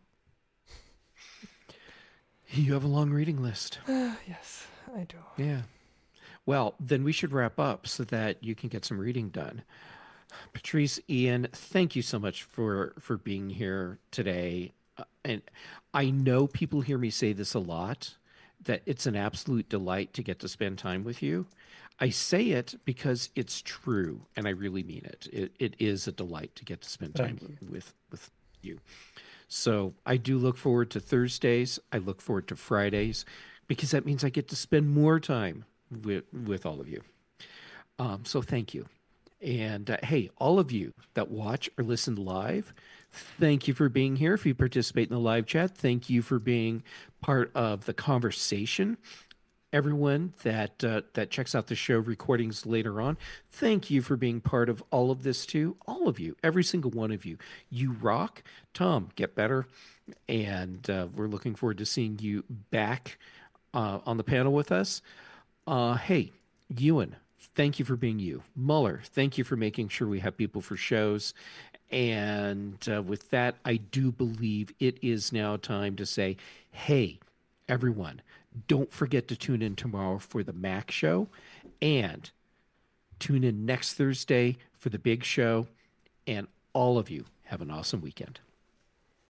You have a long reading list. yes, I do. Yeah. Well, then we should wrap up so that you can get some reading done. Patrice, Ian, thank you so much for being here today. and I know people hear me say this a lot, that it's an absolute delight to get to spend time with you. I say it because it's true, and I really mean it. It is a delight to get to spend time Thank you. with you. So I do look forward to Thursdays. I look forward to Fridays because that means I get to spend more time with all of you. So thank you. And hey, all of you that watch or listen live, thank you for being here. If you participate in the live chat, thank you for being part of the conversation. Everyone that checks out the show recordings later on, thank you for being part of all of this too. All of you, every single one of you, you rock. Tom, get better, and we're looking forward to seeing you back on the panel with us. Hey, Ewan, thank you for being you. Muller, thank you for making sure we have people for shows. And with that, I do believe it is now time to say, hey, everyone, don't forget to tune in tomorrow for the Mac show and tune in next Thursday for the big show. And all of you have an awesome weekend.